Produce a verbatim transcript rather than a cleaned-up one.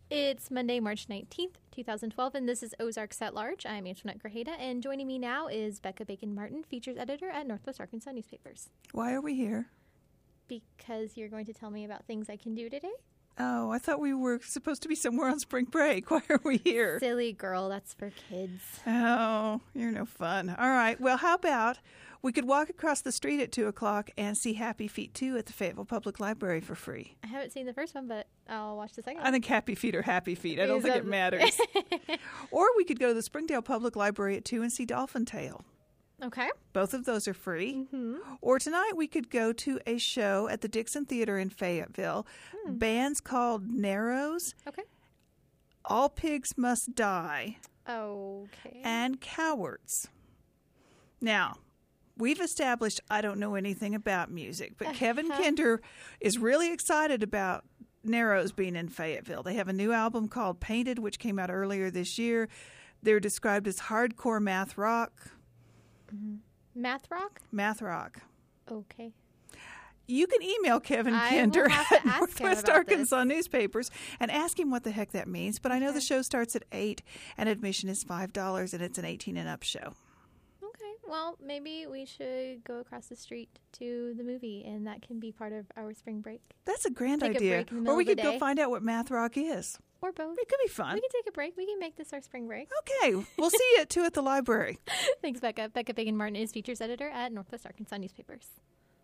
It's Monday, March nineteenth, twenty twelve, and this is Ozarks at Large. I'm Antoinette Grajeda, and joining me now is Becca Bacon-Martin, features editor at Northwest Arkansas Newspapers. Why are we here? Because you're going to tell me about things I can do today? Oh, I thought we were supposed to be somewhere on spring break. Why are we here? Silly girl, that's for kids. Oh, you're no fun. All right. Well, how about we could walk across the street at two o'clock and see Happy Feet two at the Fayetteville Public Library for free. I haven't seen the first one, but I'll watch the second I one. think Happy Feet are Happy Feet. I don't Is think that- it matters. Or we could go to the Springdale Public Library at two and see Dolphin Tale. Okay. Both of those are free. Mm-hmm. Or tonight we could go to a show at the Dixon Theater in Fayetteville. Hmm. Band's called Narrows, Okay. All Pigs Must Die, Okay. and Cowards. Now, we've established I don't know anything about music, but Kevin Kinder is really excited about Narrows being in Fayetteville. They have a new album called Painted, which came out earlier this year. They're described as hardcore math rock. Mm-hmm. Math rock? Math rock. Okay. You can email Kevin I Kinder will have to at ask him Northwest about Arkansas Newspapers and ask him what the heck that means. But I know Okay. the show starts at eight and admission is five dollars and it's an eighteen and up show. Okay. Well, maybe we should go across the street to the movie, and that can be part of our spring break. That's a grand Take a idea. break in the Or middle we of the could go day. find out what math rock is. Or both. It could be fun. We can take a break. We can make this our spring break. Okay. We'll see you at two at the library. Thanks, Becca. Becca Bacon-Martin is features editor at Northwest Arkansas Newspapers.